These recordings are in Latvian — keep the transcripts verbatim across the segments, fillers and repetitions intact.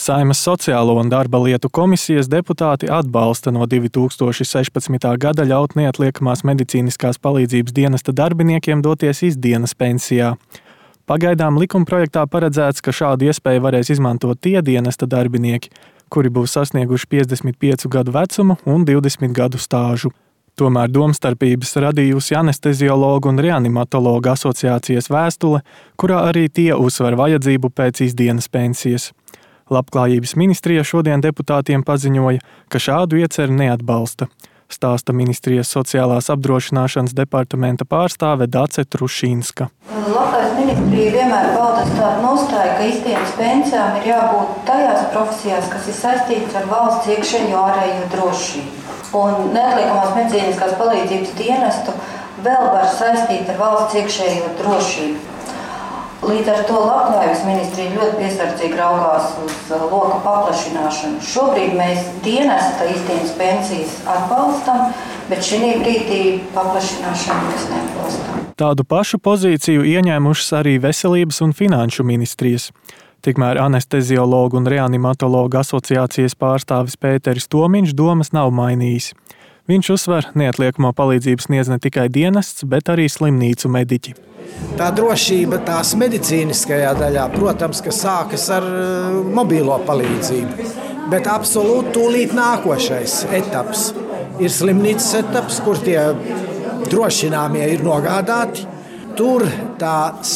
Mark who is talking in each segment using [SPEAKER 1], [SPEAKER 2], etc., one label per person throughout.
[SPEAKER 1] Saeimas sociālo un darba lietu komisijas deputāti atbalsta no divi tūkstoši sešpadsmitā gada ļaut neatliekamās medicīniskās palīdzības dienesta darbiniekiem doties izdienas pensijā. Pagaidām likumprojektā paredzēts, ka šādu iespēju varēs izmantot tie dienesta darbinieki, kuri būs sasnieguši piecdesmit piecu gadu vecumu un divdesmit gadu stāžu. Tomēr domstarpības radījusi anesteziologu un reanimatologu asociācijas vēstule, kurā arī tie uzsver vajadzību pēc izdienas pensijas. Labklājības ministrija šodien deputātiem paziņoja, ka šādu ieceru neatbalsta, stāsta ministrijas sociālās apdrošināšanas departamenta pārstāve Dace Trušīnska.
[SPEAKER 2] Labklājības ministrija vienmēr paudas tādu nostāju, ka izdienas pensijām ir jābūt tajās profesijās, kas ir saistītas ar valsts iekšējo ārējo drošību. Un neatliekamās medicīniskās palīdzības dienestu vēl var saistīt ar valsts iekšējo drošību. Līdz ar to Labklājības ministrija ļoti piesardzīgi raugās uz loka paplašināšanu. Šobrīd mēs dienesta izdienas pensijas atbalstam, bet šī brīdī paplašināšanu mēs neatbalstam.
[SPEAKER 1] Tādu pašu pozīciju ieņēmušas arī veselības un finanšu ministrijas. Tikmēr anesteziologu un reanimatologu asociācijas pārstāvis Pēteris Tomiņš domas nav mainījis. Viņš uzsver, neatliekamo palīdzību sniedz ne tikai dienests, bet arī slimnīcu mediķi.
[SPEAKER 3] Tā drošība tās medicīniskajā daļā, protams, ka sākas ar mobilo palīdzību, bet absolūti tūlīt nākošais etaps ir slimnīcas etaps, kur tie drošināmie ir nogādāti. Tur tās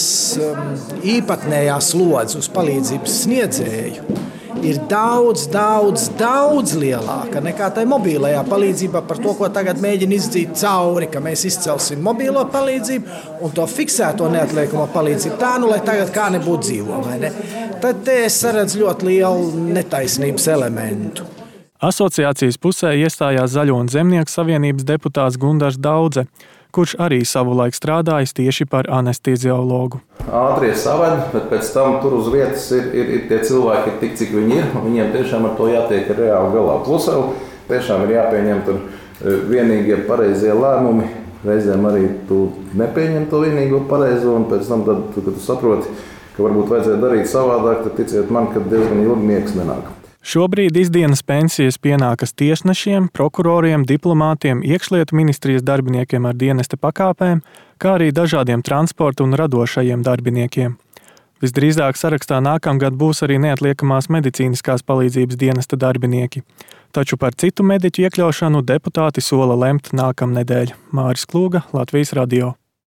[SPEAKER 3] īpatnējās slodze uz palīdzības sniedzēju ir daudz, daudz, daudz lielāka nekā tai mobilajā palīdzībā par to, ko tagad mēģina izdzīt cauri, ka mēs izcelsim mobilo palīdzību un to fiksēto neatliekamo palīdzību tā, nu, lai tagad kā nebūtu dzīvo, vai ne? Tad te es redzu ļoti lielu netaisnības elementu.
[SPEAKER 1] Asociācijas pusē iestājās Zaļo un Zemnieku savienības deputāts Gundars Daudze, kurš arī savulaik strādājis tieši par anesteziologu.
[SPEAKER 4] Ātrie saved, bet pēc tam tur uz vietas ir, ir, ir tie cilvēki, tik cik viņi ir, un viņiem tiešām ar to jātiek reāli galā. Plus vēl tiešām ir jāpieņem tur vienīgie pareizie lēmumi, reizēm arī tu nepieņem to vienīgo pareizo, un pēc tam, tad, kad tu saproti, ka varbūt vajadzēja darīt savādāk, tad ticiet man, ka diezgan ilgi miegs nenāk.
[SPEAKER 1] Šobrīd izdienas pensijas pienākas tiesnešiem, prokuroriem, diplomātiem, iekšlietu ministrijas darbiniekiem ar dienesta pakāpēm, kā arī dažādiem transporta un radošajiem darbiniekiem. Visdrīzāk sarakstā nākamgad būs arī neatliekamās medicīniskās palīdzības dienesta darbinieki. Taču par citu mediķu iekļaušanu deputāti sola lemt nākamnedēļ. Māris Klūga, Latvijas radio.